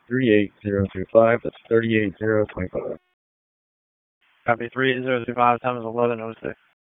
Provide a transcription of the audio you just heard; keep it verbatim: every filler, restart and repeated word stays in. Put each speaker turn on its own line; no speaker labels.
three eight zero three five. That's thirty-eight zero twenty-five.
Copy three eight zero three five, time is eleven oh six.